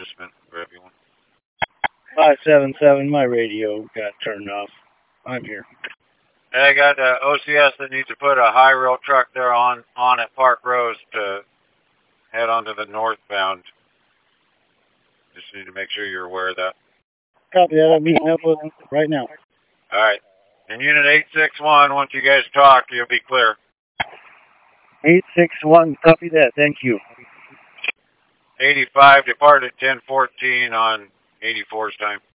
just meant for everyone. 577, my radio got turned off. I'm here. Hey, I got OCS that needs to put a high rail truck there on at Park Rose to head onto the northbound. Just need to make sure you're aware of that. Copy that. I'm meeting up with him right now. All right. And Unit 861, once you guys talk, you'll be clear. 861, copy that. Thank you. 85 departed 1014 on 84's time.